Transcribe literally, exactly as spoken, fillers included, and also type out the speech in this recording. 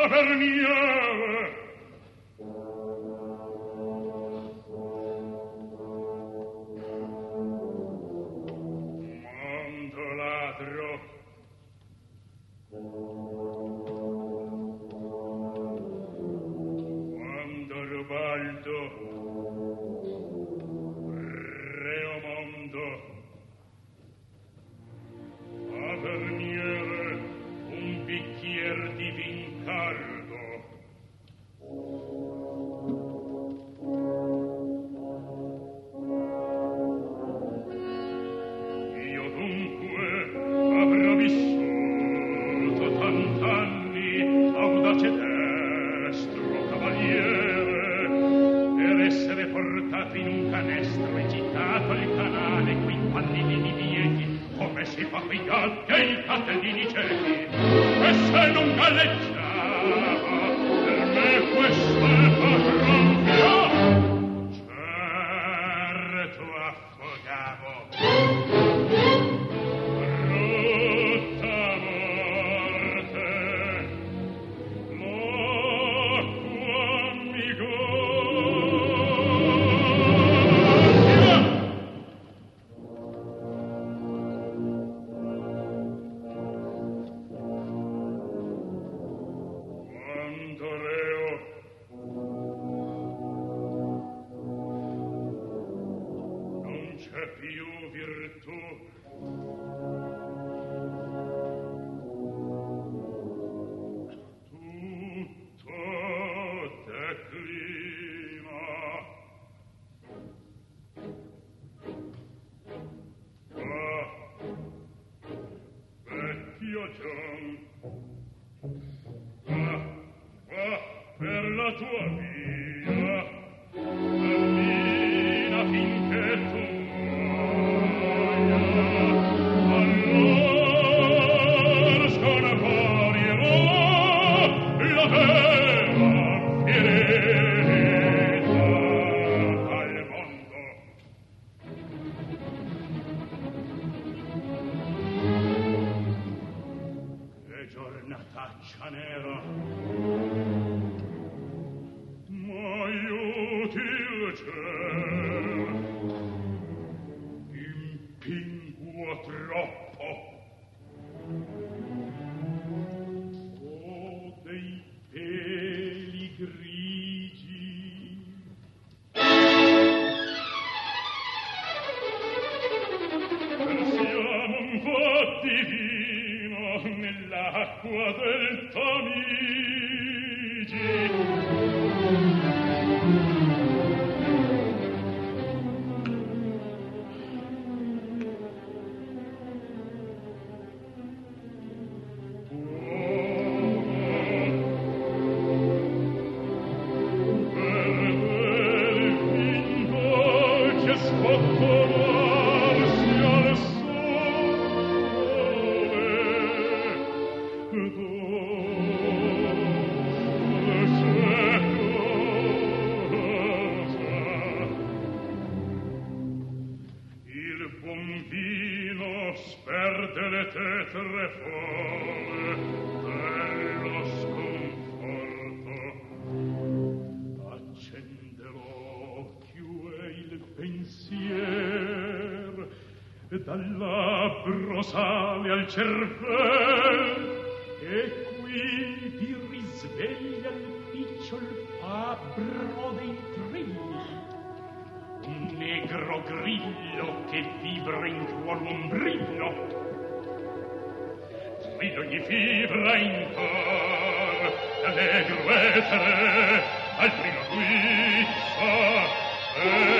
taverniere. Mondo ladro. Mondo rubaldo. Reo mondo. Taverniere, un bicchier di vin caldo. Io dunque avrò vissuto tant'anni audace destro cavaliere per essere portato in un canestro e gitato il canale coi pallini dieti come si fa coi gatti e i catellini ciechi. E se non galleggiava per me questo è parrompio, certo affogavo. Brutta morte, l'acqua mi gonfia. Quando reo non c'è più virtù, tutto declina. Ah, vecchio Gian, ah, ah, per la tua via, cammina finché tu muoia, allora scomparirà la vera fierezza al mondo. Che giornataccia nera, ma aiuti il ciel, impingua troppo. Oh, dei peli grigi, versiamo un po' di vino nell'acqua del Tamigi. Dal labbro sale al cervel e qui ti risveglia il picciol fabbro dei trilli, un negro grillo che vibra in tuo lombrino, trillo gli vibra in cor d'allegro etere al primo guizza e